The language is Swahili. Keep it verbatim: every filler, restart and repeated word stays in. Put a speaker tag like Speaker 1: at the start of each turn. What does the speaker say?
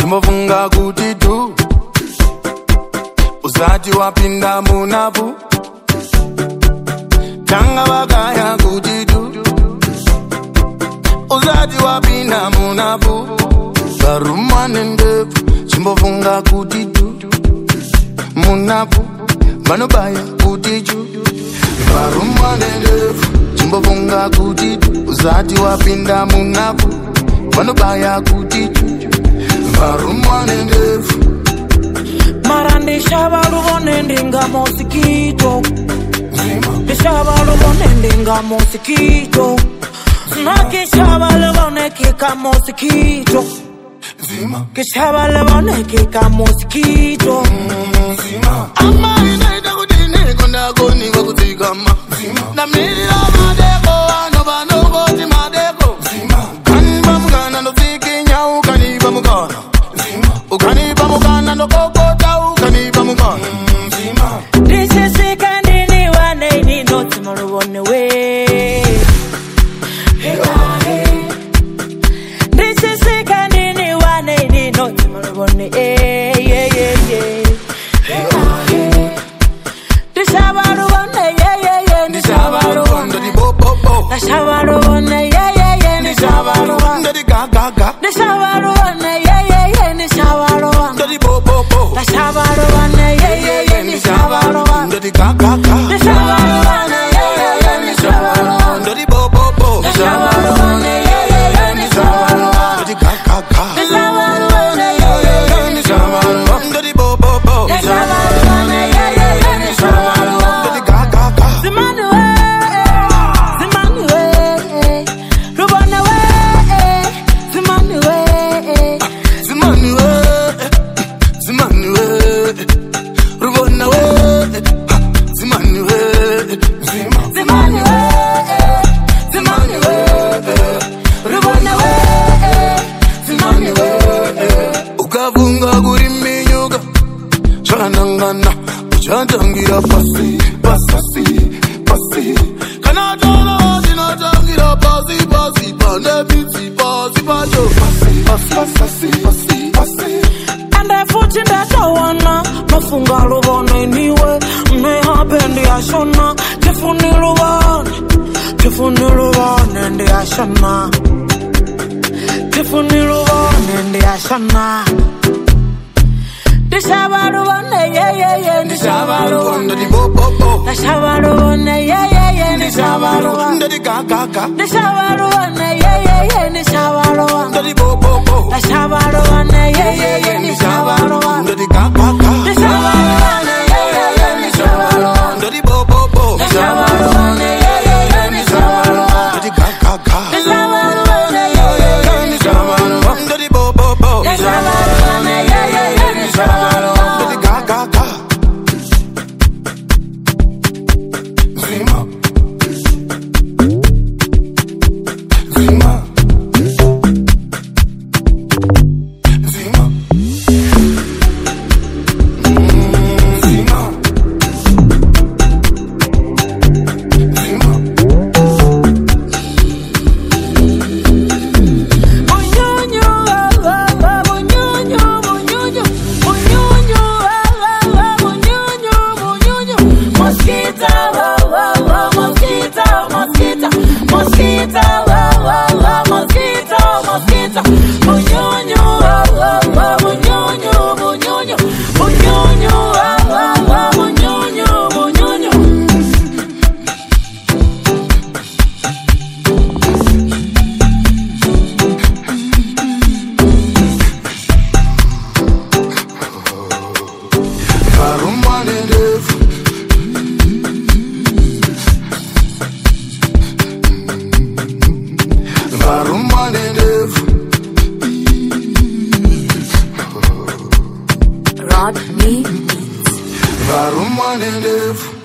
Speaker 1: chimbofunga kuti tu usati wapinda munapu tanga wakaya kuti tu usati wapinda munapu varumane ndefu chimbofunga kuti tu munapu vanobaya kuti tu varumane ndefu chimbofunga kuti tu usati wapinda munapu vanobaya kuti tu varumane ndefu
Speaker 2: Marandi shabalubone ndinga mosikito Shabalubone ndinga mosikito Naki shabalubone kika mosikito Kishabalubone kika mosikito
Speaker 1: Amma inaida kudine konda koni wakutikama Na mili la madeko ano banoko ti madeko Kaniba mugana no fiki nyau kaniba mugana Ukaniba mugana no kokota ukaniba mugana
Speaker 2: This is the kind of one I need not tomorrow on the way This is the kind of one I need not tomorrow on the way Yeah, yeah, yeah The Shabbat one, yeah, yeah, yeah The Shabbat one,
Speaker 1: the
Speaker 2: Shabbat one, yeah, yeah, yeah The Shabbat one,
Speaker 1: the gaga
Speaker 2: The Shabbat one, yeah, yeah, yeah The Shabbat one,
Speaker 1: the bo bo bo
Speaker 2: The Shabbat one, yeah, yeah, yeah The Shabbat one,
Speaker 1: the gaga
Speaker 2: The Shabbat one, yeah, yeah, yeah The Shabbat one,
Speaker 1: the bo bo bo
Speaker 2: The Shabbat one, yeah, yeah, yeah The Shabbat one,
Speaker 1: the gaga
Speaker 2: The Shabbat one, yeah, yeah, yeah
Speaker 1: the Shabbat one, the bo bo bo
Speaker 2: The Shabbat one, yeah, yeah, yeah The Shabbat one,
Speaker 1: the gaga
Speaker 2: The Manuel, The Manuel, Rubon away, The Manuel,
Speaker 1: Zimanuel, Zimanuel, Rubonawe, Zimanuel,
Speaker 2: The Manuel, The Manuel, Rubon away, The Manuel.
Speaker 1: Ukavunga kurimi nyuga, chanangana, uchantangira pasi, pasasi, pasi. Kanatola, chinatangira pasi, pasi, pande biti, pasi, pajo, pasi, pasi, pasi, pasi, pasi.
Speaker 2: And I fought in that I wanna, mafunga rubona anyway, me hapendi ashona, kifuni rubona, kifuni rubona ndi ashona, kifuni rubona ndi ashona. The Shabbat one, yeah, yeah, yeah, the Shabbat one,
Speaker 1: the bo bo bo,
Speaker 2: the Shabbat one, yeah, yeah, yeah, the Shabbat one,
Speaker 1: the gaga ga,
Speaker 2: the Shabbat one, yeah, yeah, yeah, the Shabbat one,
Speaker 1: the bo bo bo,
Speaker 2: the Shabbat one, yeah, yeah, yeah, the Shabbat one,
Speaker 1: the gaga ga,
Speaker 2: the Shabbat one, yeah, yeah, yeah, the Shabbat one,
Speaker 1: the bo bo bo,
Speaker 2: the Shabbat one, yeah, yeah, yeah, the Shabbat one,
Speaker 1: the gaga ga,
Speaker 2: the Shabbat one, yeah, yeah, yeah, the Shabbat one,
Speaker 1: the bo bo bo,
Speaker 2: the Shabbat one, yeah, yeah, yeah, the Shabbat one,
Speaker 1: the gaga ga. Zima, Zima, Zima, mm, Zima, Zima.
Speaker 2: Bunyonyo, ah, ah, ah, bunyonyo, bunyonyo, bunyonyo, ah, ah, ah, bunyonyo, bunyonyo. Mosquito, ah, ah, ah, mosquito, mosquito, mosquito, ah, ah, ah, mosquito, mosquito. Bunyonyo, ah, ah, ah, bunyonyo, bunyonyo, bunyonyo, ah, ah, ah, bunyonyo, bunyonyo.
Speaker 1: Varumane ndefu, varumane ndefu.
Speaker 2: Rod me beats.
Speaker 1: Varumane ndefu.